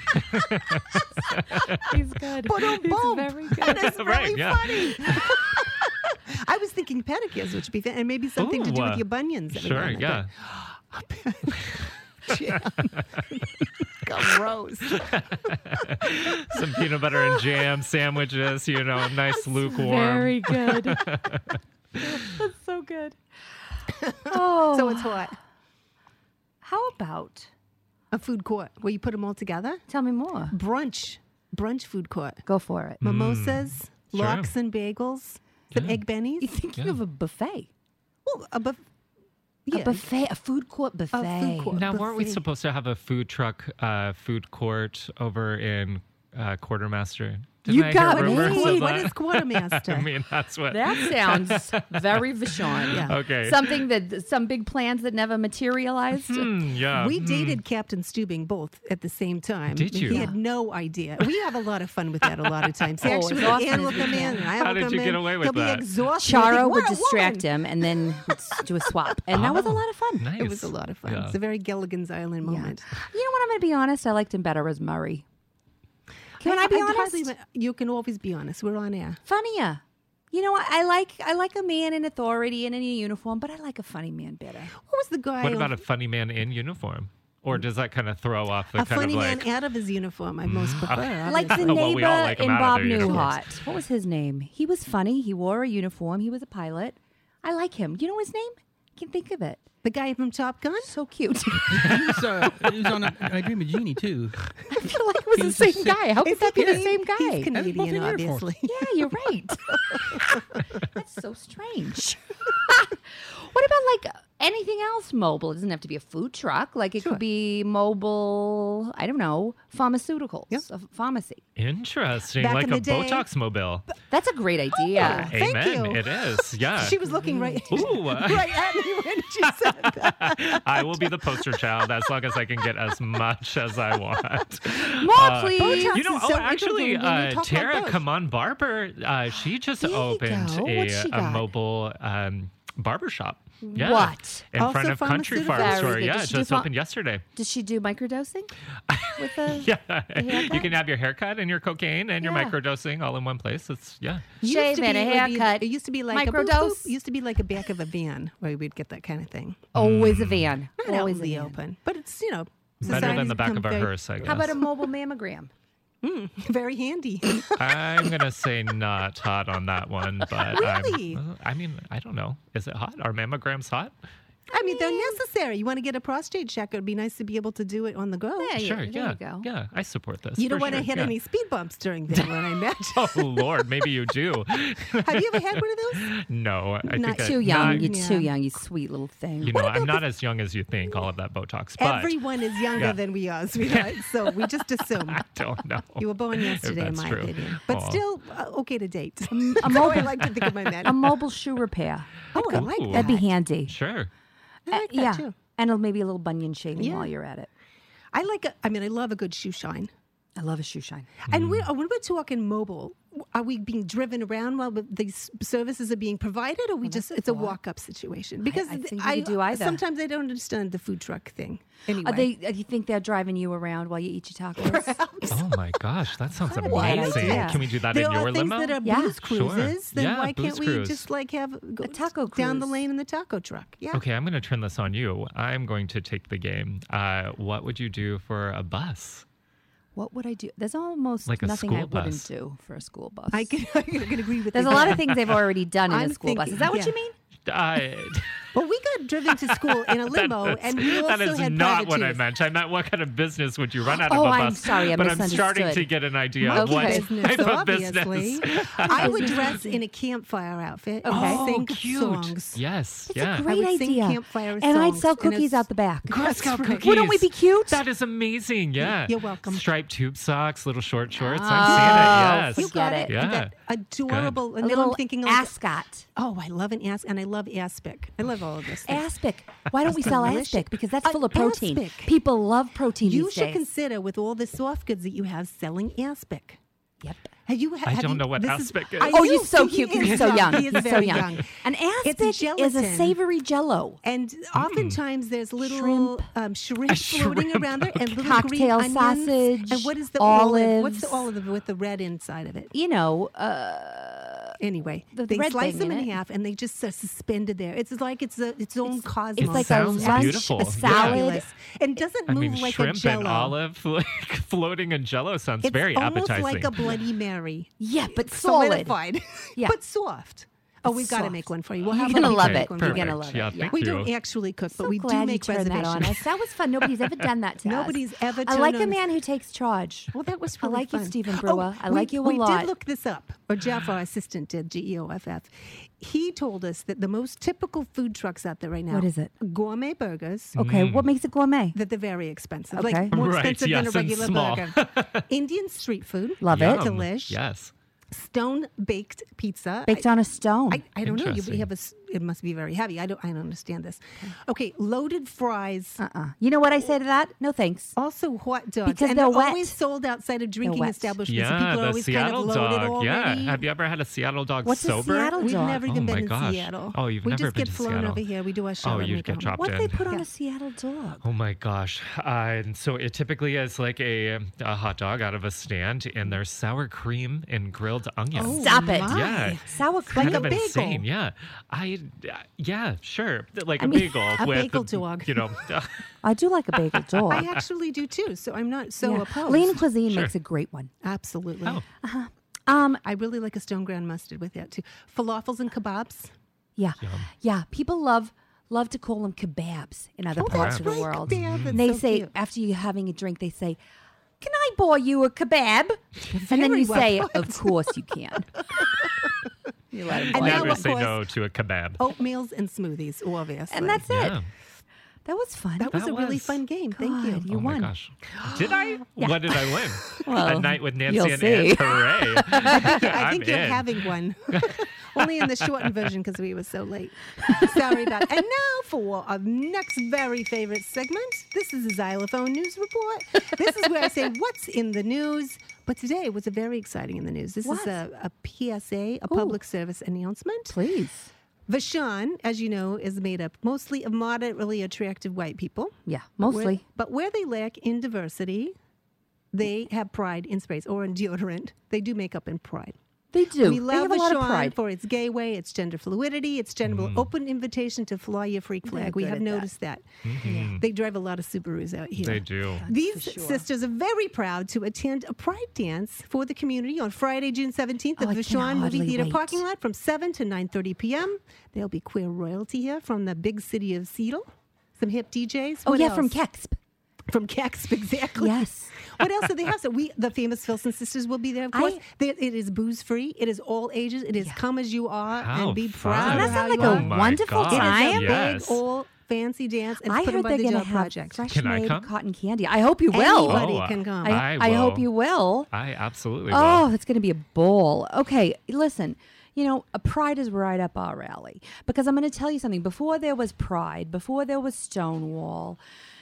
He's good. Ba-dum, He's bum. very good. That's really Right, yeah. funny. I was thinking pedicures, which would be fun, and maybe something to do Ooh, with your bunions. every Sure, now and yeah. then. Gross. Some peanut butter and jam sandwiches, nice lukewarm. Very good. That's so good. Oh, So it's what? how about? A food court where you put them all together? Tell me more. Brunch food court. Go for it. Mimosas, sure. lox and bagels, some egg You're bennies. thinking of a buffet. Well, a A food court buffet. court. Now, weren't we buffet. supposed to have a food truck, food court over in Quartermaster? Didn't You I got hear me. rumors of What that? is quartermaster? I mean, that's what. That sounds very Vashon. Yeah. Okay. Something that some big plans that never materialized. Yeah. We dated Captain Stubing both at the same time. Did you? He had no idea. We have a lot of fun with that a lot of times. He Oh, actually as would often Ann as will we come can. in, and I How will did come you in. get away with He'll that? be exhausted. Charo He'll would think, "What a distract woman." him and then would do a swap. And that was a lot of fun. Nice. It was a lot of fun. Yeah. It's a very Gilligan's Island Yeah. moment. You know what? I'm going to be honest. I liked him better as Murray. Can I be honest? You can always be honest. We're on air. Funnier. You know, I like a man in authority and in a uniform, but I like a funny man better. What was the guy? What about a funny man in uniform? Or does that kind of throw off the a kind funny of like? man out of his uniform? I most prefer. Like the obviously. Well, we all neighbor like him in out of Bob their uniforms. Newhart. What was his name? He was funny. He wore a uniform. He was a pilot. I like him. You know his name? Can't think of it. The guy from Top Gun. So cute. He was on I Dream of Jeannie, too. I feel like it was the was the same guy. How could Is that be he the same He's guy? Canadian, both in Air Force. obviously. Yeah, you're right. That's so strange. What about like anything else mobile? It doesn't have to be a food truck. Like it Sure. could be mobile, I don't know, pharmaceuticals, Yep. a pharmacy. Interesting, Back like in a the day- Botox mobile. That's a great idea. Thank Amen. you. It is. Yeah. She was looking right, Ooh, right at me when she said that. I will be the poster child as long as I can get as much as I want. More, please. Botox You know, is so actually, integral when you talk Tara about both. Kaman Barber, she just There you opened go. What's she a got? mobile barber shop. Yeah. What? In Also front of Country pharmaceutical? Farm Very Store. good. Yeah, Does it she do just pharm- opened yesterday. Does she do microdosing with the Yeah. haircut? You can have your haircut and your cocaine and your Yeah. microdosing all in one place. It's, yeah. Used Shave to be and a like the- haircut. It used to be like a boop, Microdose. boop. Used to be like a back of a van where we'd get that kind of thing. Always a van. Not out Always in a the van. open, but it's Better society's than the back of a become very- hearse, I guess. How about a mobile mammogram? Very handy. I'm going to say not hot on that one. But Really? I mean, I don't know. Is it hot? Are mammograms hot? I mean, they're necessary. You want to get a prostate check, it would be nice to be able to do it on the go. Yeah, Sure, there yeah. you go. Yeah, I support this. You don't for want to sure, hit yeah. any speed bumps during that one, I imagine. Oh, Lord, maybe you do. Have you ever had one of those? No, I Not think Too young. Not, You're Yeah. too young. You sweet little thing. you know, I'm not as young as you think, all of that Botox, but Everyone is younger Yeah. than we are, sweetheart. So we just assume. I don't know. You were born yesterday, in that's my true. opinion. But Aw. still, okay to date. A That's how I mobile, like to think of my men. a mobile shoe repair. Oh, I like Ooh. that. That'd be handy. Sure. I like that yeah. too. And maybe a little bunion shaving Yeah. while you're at it. I love a good shoe shine. I love a shoe shine. And when we're talking mobile, are we being driven around while these services are being provided, or it's a walk-up situation? Because I think you could do either. Sometimes I don't understand the food truck thing. Anyway, You think they're driving you around while you eat your tacos? Oh my gosh, that sounds Bad amazing. idea. Can we do that there in your are things limo? that are Yeah. booze Sure. cruises. Then Yeah, why booze can't we cruise. just like have go A taco down the cruise. lane in the taco truck? Yeah. Okay, I'm going to turn this on you. I'm going to take the game. What would you do for a bus? What would I do? There's almost Like a nothing school I wouldn't bus. do for a school bus. I can agree with There's a you. lot of things they've already done in I'm a school bus. Is that what thinking- you mean? Well, we got driven to school in a limo, and we also that is had not what I privateers. meant. I meant what kind of business would you run out of Oh, a bus? I'm sorry, I but I'm starting misunderstood. to get an idea Monkey of what business, type of obviously. business. I would dress in a campfire outfit and Okay. sing cute. songs. Yes, It's yeah. a great would sing idea. campfire And I'd songs, sell and cookies it's- out the back. Girl Scout right. cookies. Wouldn't we be cute? That is amazing. Yeah. You're welcome. Striped tube socks, little short shorts. Oh, I'm seeing it. Yes. You got Forget it. it. You Yeah. got adorable. A And then little I'm thinking like, ascot. oh, I love an aspic, and I love aspic. I love all of this. Aspic. Why don't we It's sell delicious. aspic? Because that's full of protein. Aspic. People love protein You these should days. consider, with all the soft goods that you have, selling aspic. Yep. Have you? I have don't you- know what this aspic is. I Oh, do. you're so He cute because is he's so young. He is He's so very young. An It's aspic is a gelatin. savory jello. And oftentimes there's little Shrimp. shrimp A floating shrimp, around there, and little Cocktail green onions. sausage, And what is the olives. What's the olive with the red inside of it? You know, Anyway, The they red slice thing them in in it. half, and they just are suspended there. It's like it's its own cosmos. it's like a sounds lunch, beautiful. a Yeah. salad. Fabulous. And doesn't I move mean, like a shrimp jello. and olive like, floating in jello sounds It's very almost appetizing. like a Bloody Mary. Yeah, but solid. Solidified, Yeah. but soft. Oh, we've got to Soft. make one for you. We'll You're have gonna one love make it. one You're for you. gonna love Yeah, it. Yeah. thank We you. don't actually cook, but So we do glad make you turned that on reservations. us. That was fun. Nobody's ever done that to us. Nobody's ever I turned like a on- man who takes charge. Well, that was I really like you, fun. Stephen Brewer. I like you a we lot. did look this up, or Jeff, our assistant, did, GEOFF. He told us that the most typical food trucks out there right now. What is it? Gourmet burgers. Okay, what makes it gourmet? That they're very expensive, Okay. like more Right, expensive yes, than a and regular small. burger. Indian street food, Love it. Yum. delish. Yes. Stone baked pizza. Baked on a stone. I don't know. You Interesting. have it must be very heavy. I don't understand this. Okay, loaded fries. You know what I say to that? No thanks. Also hot dogs. Because and they're they're wet. always sold outside of drinking wet. establishments. Yeah, and people are the always Seattle kind of loaded dog. already. Yeah. Have you ever had a Seattle dog What's a sober? Seattle We've dog? never even Oh been my in gosh. Seattle. Oh, you've we never just been get to flown Seattle? over here. We do our show. Oh, and you we get go dropped What do they in. put on Yeah. a Seattle dog? Oh my gosh. And so it typically is like a hot dog out of a stand, and there's sour cream and grilled onions. Oh, Stop it. my. Yeah. Sour cream. Kind a of bagel. insane. Yeah. Yeah, sure. Like a mean, bagel a with bagel dog. you know. I do like a bagel dog. I actually do too, so I'm not so Yeah. opposed. Lean Cuisine Sure. makes a great one. Absolutely. Oh. I really like a stone ground mustard with that too. Falafels and kebabs. Yeah. Yeah. People love to call them kebabs in other parts of the right, world. kebab. And they That's so say, cute. after you're having a drink, they say, "Can I buy you a kebab?" And then Very you well say, put. "Of course you can." You let 'em And buy now, you. Never of say course- no to a kebab. Oatmeals and smoothies, obviously. And that's it. Yeah. That was fun. That was That a really was. fun game. Thank God, you. you Oh my won. gosh. Did I? Yeah. What did I win? Well, a night with Nancy you'll and see. Aunt. Hooray. I think I'm you're in. having one. Only in the shortened version because we were so late. Sorry about it. And now for our next very favorite segment. This is the Xylophone News Report. This is where I say what's in the news. But today was a very exciting in the news. This is What? a PSA, a public service announcement. Please. Vashon, as you know, is made up mostly of moderately attractive white people. Yeah, mostly. But where they lack in diversity, they have pride in sprays or in deodorant. They do make up in pride. They do. We they love have a lot of Vashon pride. for its gay way, its gender fluidity, its gender open invitation to fly your freak They're flag. We good have at that. noticed that. They drive a lot of Subarus out here. They do. These for sure. sisters are very proud to attend a pride dance for the community on Friday, June 17th at Oh, I the can Vashon Movie hardly Theater wait. parking lot from 7 to 9:30 p.m. There'll be queer royalty here from the big city of Seattle. Some hip DJs. Oh, What yeah, from else? Kexp. From Kex, exactly. Yes. What else do they have? So the famous Filson sisters will be there, of course. I- It is booze free. It is all ages. It is come as you are How and be fun. proud That of how sounds you like a are. Oh my wonderful gosh. It is time. a Yes. big, old, fancy dance. And I it's put on heard by they're the going to Job have Project. fresh Can I made come? cotton candy. I hope you will. Anybody Oh, can come. I hope will. you will. I absolutely Oh, will. it's going to be a ball. Okay, listen. You know, a Pride is right up our alley because I'm going to tell you something. Before there was Pride, before there was Stonewall,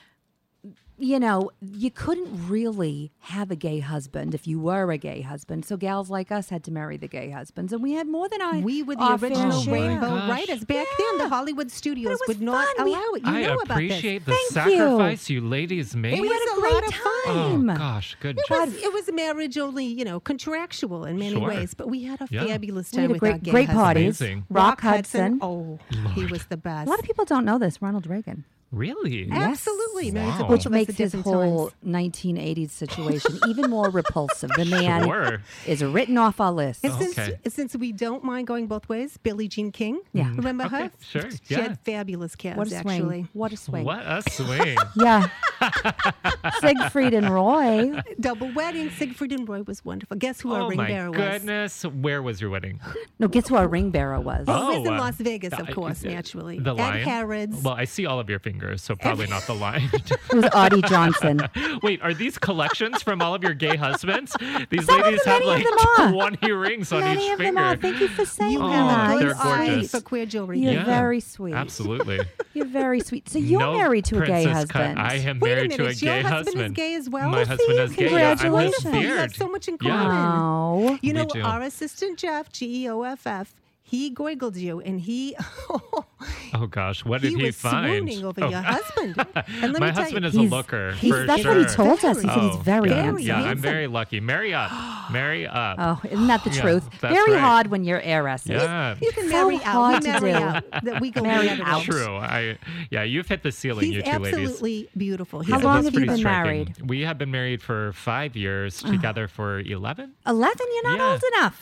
you know, you couldn't really have a gay husband if you were a gay husband. So gals like us had to marry the gay husbands, and we had more than We were the our fair original share. Rainbow gosh. writers. Back then, the Hollywood studios was would not fun. We- allow it. You I know about this. appreciate the Thank you. sacrifice you ladies made. It We was had a a great lot of fun. time. Oh gosh, good It job. was marriage only, contractual in many Sure. ways, but we had a Yeah. fabulous We time had a with our great, gay great husbands. parties. Amazing. Rock Hudson. Oh, he was the best. A lot of people don't know this. Ronald Reagan. Really? Absolutely. Married to Wow. both Which of us makes at his different whole times. 1980s situation even more repulsive. The man Sure. is written off our list. And Okay. since we don't mind going both ways, Billie Jean King. Yeah. Remember Okay, her? sure, She yeah. had fabulous calves, What a swing. actually. What a swing. What a swing. Yeah. Siegfried and Roy. Double wedding. Siegfried and Roy was wonderful. Guess who our Oh ring my bearer was? goodness. Where was your wedding? No, guess who our ring bearer was? Oh, it was in uh, Las Vegas, of I- course, naturally. The At lion? Harrods. Well, I see all of your fingers, so probably not the lion. It was Audie Johnson. Wait, are these collections from all of your gay husbands? These Some of ladies them, have many like of them are. 20 rings on Many each of them finger. are. Thank you for saying You Oh, have that. a good they're eye gorgeous. for queer jewelry. You're Yeah, very sweet. Absolutely. You're very sweet. So you're No married to a gay princess cut. husband. I am Wait a married to a minute, your gay husband is husband. gay as well? My Oh, husband see, is gay. Yeah, I'm his congratulations. You have beard. so much in Yeah. common. Oh. You know, We do. our assistant Jeff, GEOFF, he goigled you, and he Oh gosh, what did he he was find? swooning over Oh. your husband. And let My me tell husband you, is a He's- looker he's- for that's sure. what he told us. He said Oh, he's very yeah, handsome. Yeah, I'm handsome. very lucky. Marry up. Marry up. Oh, isn't that the Yeah, truth? that's Very right. hard when you're heiresses. Yeah. you can So marry out. hard We to marry do. out. That we go Marry together. out. True. Yeah, you've hit the ceiling, He's you two ladies. absolutely beautiful. How He's long That's have you pretty been striking. married? We have been married for 5 years, together for 11. 11? You're not Yeah. old enough.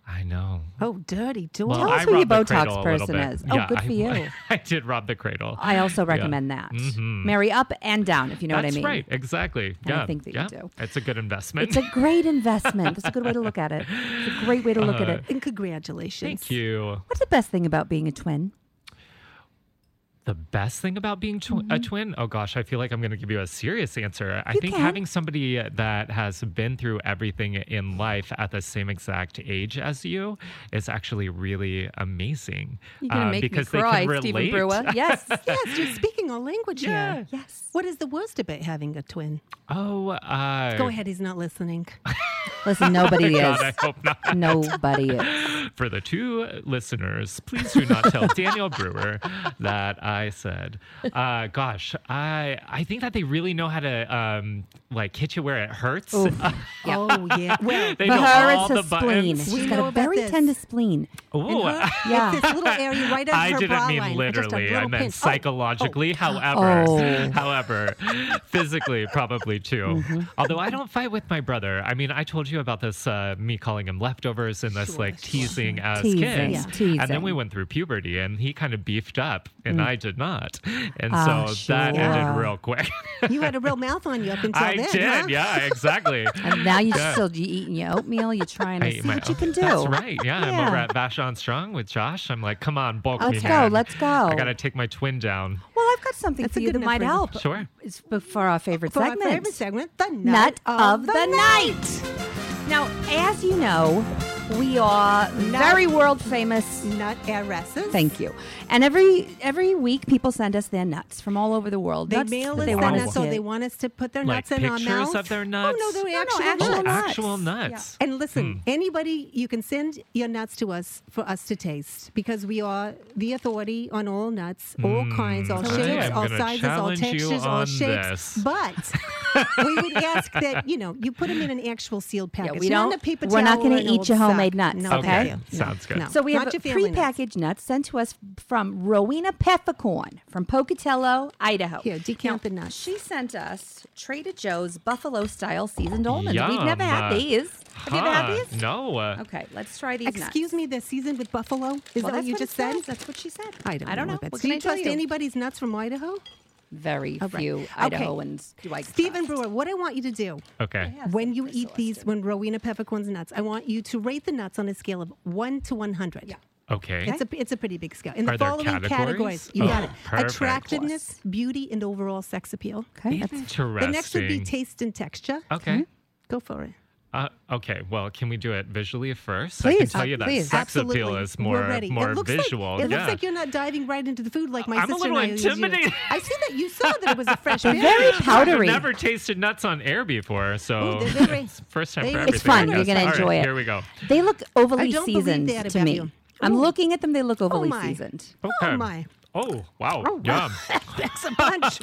I know. Oh, dirty dog. Tell us I who your robbed the Botox cradle a little person bit. is. Oh, good for you. I did rob the cradle. I also recommend that. Marry up and down, if you know what I That's mean. right. Exactly. I Yeah. think that you yeah. do. It's a good investment. It's a great investment. That's a good way to look at it. It's a great way to look at it. And congratulations. Thank you. What's the best thing about being a twin? The best thing about being a twin? Oh gosh, I feel like I'm going to give you a serious answer. I You think can. having somebody that has been through everything in life at the same exact age as you is actually really amazing. You're going to make because me they cry, can Stephen relate. Brewer. Yes. Yes, you're speaking our language Yeah. here. Yes. What is the worst about having a twin? Oh, Go ahead, he's not listening. Listen, nobody God, is. I hope not. Nobody is. For the two listeners, please do not tell Daniel Brewer that I said. Gosh, I think that they really know how to like hit you where it hurts. Oof. Oh, yeah. Well, They For know her, all it's the a spleen. buttons. She's We got know a about very this. tender spleen. Ooh. Yeah. It's this little area right under I her didn't bra mean line. Just a literally. I little meant pinch. psychologically. Oh. However, physically probably too. Mm-hmm. Although I don't fight with my brother. I mean, I told you about this, me calling him leftovers and this like teasing as Teasing, kids. yeah. And then Teasing. we went through puberty and he kind of beefed up and I did not. And Ah, so that sure. ended real quick. You had a real mouth on you up until I then, did. huh? Yeah, exactly. And now you're Yeah. still eating your oatmeal. You're trying to I see ate my- what you can do. That's right. Yeah, I'm Yeah. over at Vashon Strong with Josh. I'm like, come on, bulk Let's me, go, man. let's go. I got to take my twin down. Well, I've got something That's for a you good that might enough help. Sure. It's for our favorite For segment. our favorite segment, the Nut of the night. Now, as you know, we are very world famous. Nut heiresses. Thank you. And every week, people send us their nuts from all over the world. They Nuts mail that us they their want nuts, us so to- they want us to put their Like nuts in our pictures mouth. of their nuts? Oh, no, they're actual actual nuts. nuts. Actual nuts. And listen, anybody, you can send your nuts to us for us to taste because we are the authority on all nuts, all kinds, all So we do shapes, it. all I'm gonna sizes, all challenge you textures, all on shapes. this. But we would ask that, you put them in an actual sealed package. we not don't- in a paper we're not towel gonna or an eat old your homemade sack. nuts, No, okay? thank you. No, Sounds good. no. So we Not have your family nuts. prepackaged nuts sent to us from Rowena Peppercorn from Pocatello, Idaho. Here, decant the nuts. She sent us Trader Joe's Buffalo-style seasoned almonds. We've never had Yum. these. Have you ever had these? No. Okay, let's try these nuts. Excuse me, they're seasoned with buffalo? Is that what that's you what just it said? says. That's what she said. I don't know. What Do can you I tell trust you? anybody's nuts from Idaho? Very Oh, right. few Okay. Idahoans do I Stephen trust. Brewer, what I want you to do Okay. when you eat these, when Rowena Peppercorn's nuts, I want you to rate the nuts on a scale of 1 to 100. Yeah. Okay. It's a pretty big scale. In Are the there following categories? you Oh, got it. perfect. Attractiveness, beauty, and overall sex appeal. Okay. Interesting. The next would be taste and texture. Okay. Go for it. Okay. Well, can we do it visually first? I can Please. tell you that Please. sex appeal Absolutely. is We're more ready. more It looks visual. Like, it yeah. looks like you're not diving right into the food like my I'm a sister little and I usually do. intimidated. I see that you saw that it was a fresh They're berry. very powdery. I've never tasted nuts on air before, so Ooh, they're very- it's first time they- for It's everything. fun. I You're guess. gonna All right, enjoy it. Here we go. They look overly I don't believe seasoned that to about me. you. I'm Ooh. looking at them. They look overly my. seasoned. Okay. Oh, my. Oh, wow. Yum. That's a bunch.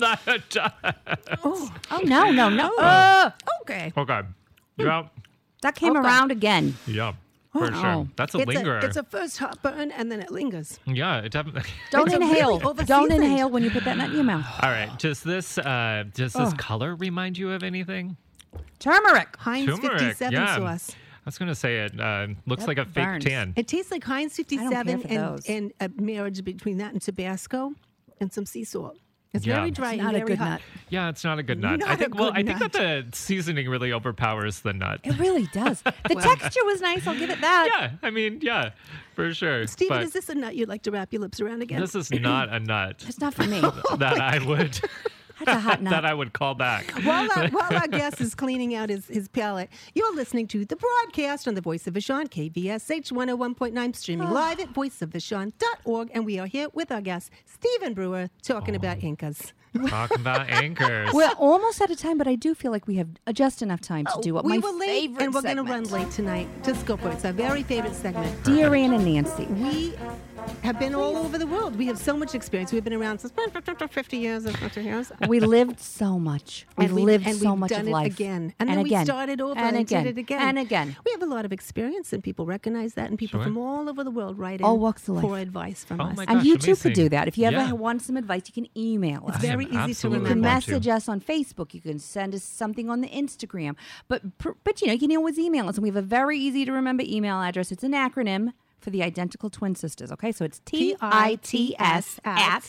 Oh no, no, no! Okay. Okay. Yeah. That came Okay. around again. Yeah. For Oh. sure. That's a lingerer. It's a first hot burn and then it lingers. Yeah, it definitely. Don't It's a inhale. really over-seasoned. Don't inhale when you put that nut in your mouth. All right. Does this color remind you of anything? Turmeric. Heinz Turmeric. 57 Yeah. sauce. I was gonna say it looks That like a fake burns. tan. It tastes like Heinz don't care 57 for those. and a marriage between that and Tabasco and some sea salt. It's Yeah. very dry It's and not a very good hot. nut. Yeah, it's not a good nut. Not I a think. Well, good I think that nut. the seasoning really overpowers the nut. It really does. The texture was nice. I'll give it that. Yeah, I mean, yeah, for sure. Steven, but is this a nut you'd like to wrap your lips around again? this is not a nut It's not for me. that I would That's a hot nut. that I would call back. While our guest is cleaning out his palate, you're listening to the broadcast on the Voice of Vashon, KVSH 101.9, streaming live at voiceofvashon.org. And we are here with our guest, Stephen Brewer, talking about Incas. Talking about anchors. We're almost out of time, but I do feel like we have just enough time to do what we my were late, favorite and we're going to segment. run late tonight. Just go for it. It's our very favorite segment. Dear Ann and Nancy. We have been all over the world. We have so much experience. We've been around since 50 years or 50 years. We lived so much. We lived so we've much done of it life. again. And then we started over and did it again. And again. We have a lot of experience, and people recognize that, and people Sure. from all over the world write in All walks of life. for advice from Oh us. my And Gosh, you too could amazing. do that. If you ever Yeah. want some advice, you can email us. It's very I am easy to absolutely You can remember. want to. message us on Facebook. You can send us something on the Instagram. But you know, you can always email us. And we have a very easy to remember email address. It's an acronym for the identical twin sisters. Okay, so it's TITS at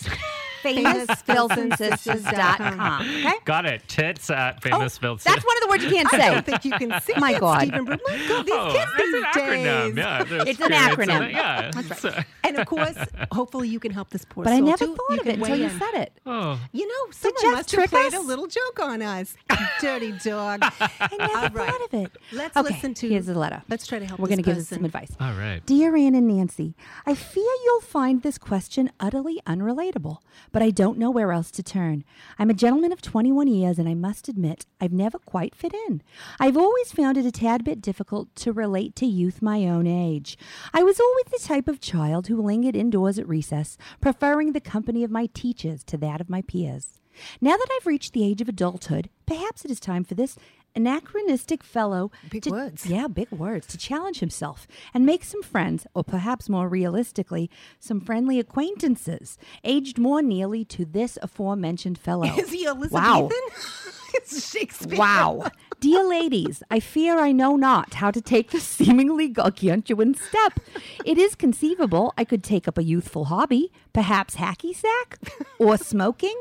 famousfilsandSisters.com. Okay? Got it. Tits at Famous Films. That's one of the words you can't I say. don't think you can see My it, God. Stephen Brooke. My God, these kids it's these an acronym. days. Yeah, there's It's an spirits in acronym. it. Yeah. That's So- And of course, hopefully you can help this poor But I soul never too. thought of can it until weigh you in. said it. oh. You know, Jeff someone must have trick played us? a little joke on us. Dirty dog. I never All right. thought of it. Let's Okay, listen to. here's the letter. Let's try to help. We're going going to give us some advice. All right. Dear Ann and Nancy, I fear you'll find this question utterly unrelatable, but I don't know where else to turn. I'm a gentleman of 21 years, and I must admit I've never quite fit in. I've always found it a tad bit difficult to relate to youth my own age. I was always the type of child who lingered indoors at recess, preferring the company of my teachers to that of my peers. Now that I've reached the age of adulthood, perhaps it is time for this anachronistic fellow Big words. Yeah, big words. To challenge himself and make some friends, or perhaps more realistically, some friendly acquaintances, aged more nearly to this aforementioned fellow. Is he Elizabethan? Wow. It's Shakespeare. Wow. Dear ladies, I fear I know not how to take the seemingly gargantuan step. It is conceivable I could take up a youthful hobby, perhaps hacky sack or smoking.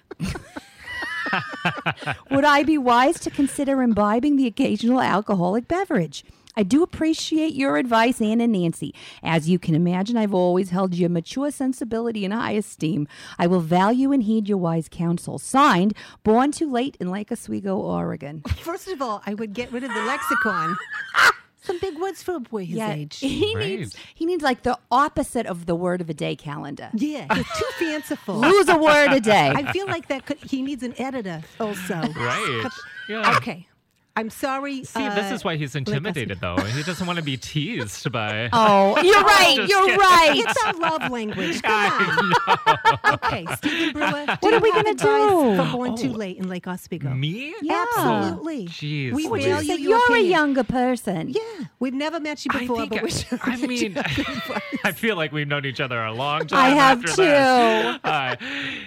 Would I be wise to consider imbibing the occasional alcoholic beverage? I do appreciate your advice, Ann and Nancy. As you can imagine, I've always held your mature sensibility in high esteem. I will value and heed your wise counsel. Signed, born too late in Lake Oswego, Oregon. First of all, I would get rid of the lexicon. Some big words for a boy his age. He Right. needs like the opposite of the word of a day calendar. Yeah, it's too fanciful. Lose a word a day. I feel like he needs an editor also. Right. Yeah. Okay. I'm sorry. See, this is why he's intimidated, though. He doesn't want to be teased by. Oh, you're right. Just You're kidding. right. It's our love language. Come on. Okay, Stephen Brewer. What are we going gonna to do? For Born Too Late in Lake Oswego. Me? Yeah. Absolutely. Jeez. We Louise. value So your you're a opinion. younger person. Yeah, we've never met you before, but we're I mean, I feel like we've known each other a long time. I have after too. This.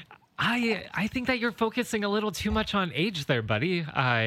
I think that you're focusing a little too much on age there, buddy.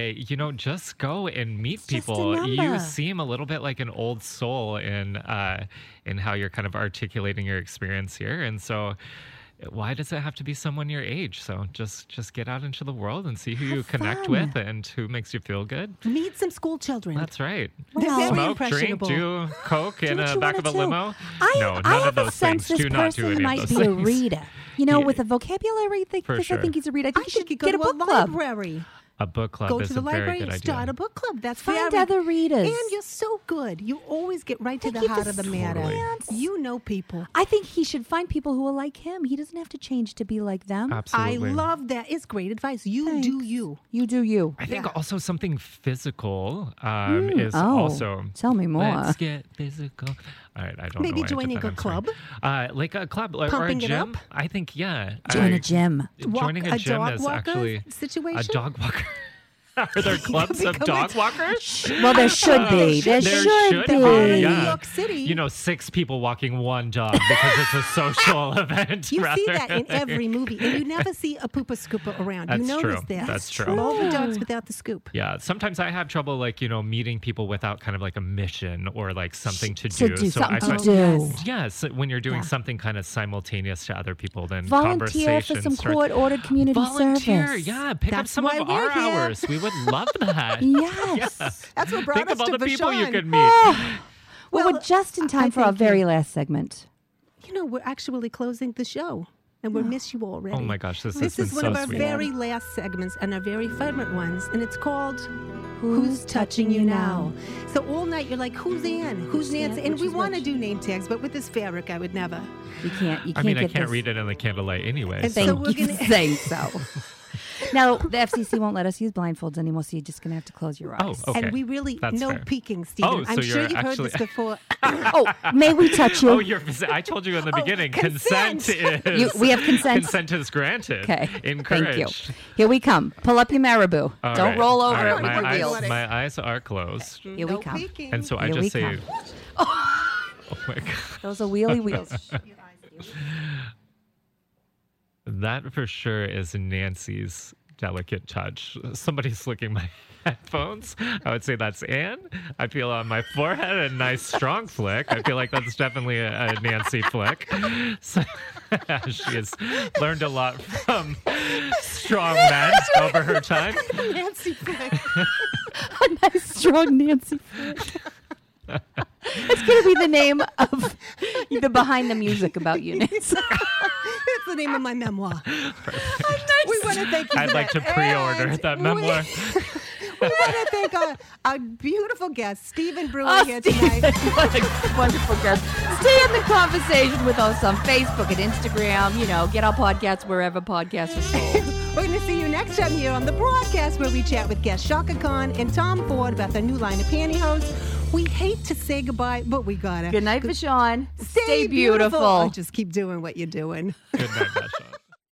Just go and meet It's just a people. You number. seem a little bit like an old soul in how you're kind of articulating your experience here, and so. Why does it have to be someone your age? So just get out into the world and see who you connect fun. with and who makes you feel good. meet some school children. That's right. They're Well, very Smoke, drink, impressionable. do coke in what the you back wanna of a do. limo. I No, none have of those a sense things. this Do not do person any might of be those a things. reader. Yeah. With a vocabulary thing, For because I sure. think he's a reader. I I think you think should you go get to a book club. library. A book club Go is to the a very library good and idea. start a book club. That's Find very- other readers. And you're so good. You always get right to Thank the you heart for of the matter. science. You know people. I think he should find people who are like him. He doesn't have to change to be like them. Absolutely. I love that. It's great advice. You do Thanks. you. You do you. I think Yeah. also something physical is Oh, also. tell me more. Let's get physical. All right, I don't know. Maybe why I did joining that. a I'm sorry. club? Like a club or a Pumping it gym. up? I think Join a gym. Joining a gym dog is walker actually situation? a dog walker. Are there clubs of become a dog walkers? Well, there should be. There should be. There are in yeah. New York City. 6 people walking one dog because it's a social event. You rather see that in than- every movie, and you never see a pooper scooper around. That's you notice true. that. That's true. All the dogs without the scoop. Yeah, sometimes I have trouble, meeting people without kind of like a mission or like something to To do. do So something I to find- do. Yes, when you're doing Yeah. something kind of simultaneous to other people, then Volunteer for conversation some starts. court-ordered community Volunteer, service. yeah, pick up That's some of why our we're here. hours. We would love that. Yes. That's what brought Think us of all to the people you Vashon. could meet. Well, Well, we're just in time I for our thank you. very last segment. We're actually closing the show, and we miss you already. Oh my gosh, this This has is been one so of our sweet. very last segments and our very favorite ones, and it's called Who's Touching You Now? So all night you're like, who's Ann? Who's Nancy? Ann? And Which we is want to which? do name tags, but with this fabric, I would never. You can't I mean, I get can't this. read it in the candlelight anyway. And so- Thank we're you gonna- for saying so. Now, the FCC won't let us use blindfolds anymore, so you're just going to have to close your eyes. Oh, okay. And we really, That's no fair. peeking, Stephen. Oh, so I'm sure you're you've heard actually- this before. Oh, may we touch you? Oh, I told you in the beginning. consent. Is. We have consent. Consent is granted. Okay. Encouraged. Thank you. Here we come. Pull up your marabou. All Don't right. roll over All it right. with my your eyes- wheels. My eyes are closed. Here no we come. peeking. And so I Here just we say, come. oh my God. Those are wheelie wheels. That for sure is Nancy's delicate touch. Somebody's licking my headphones. I would say that's Anne. I feel on my forehead a nice strong flick. I feel like that's definitely a Nancy flick. So she has learned a lot from strong men over her time. Nancy Flick. A nice, strong Nancy. It's going to be the name of the behind the music about you, Nancy. That's the name of my memoir. We want to thank you. I'd for like to that. pre-order And that memoir. We want to thank our beautiful guest, Stephen Brewer, Oh, here Stephen, tonight. what a wonderful guest. Stay in the conversation with us on Facebook and Instagram. You know, get our podcasts wherever podcasts are sold. We're going to see you next time here on the broadcast where we chat with guest Shaka Khan and Tom Ford about their new line of pantyhose. We hate to say goodbye, but we gotta. Good night, Vashon. Stay beautiful. Oh, just keep doing what you're doing. Good night, Basha.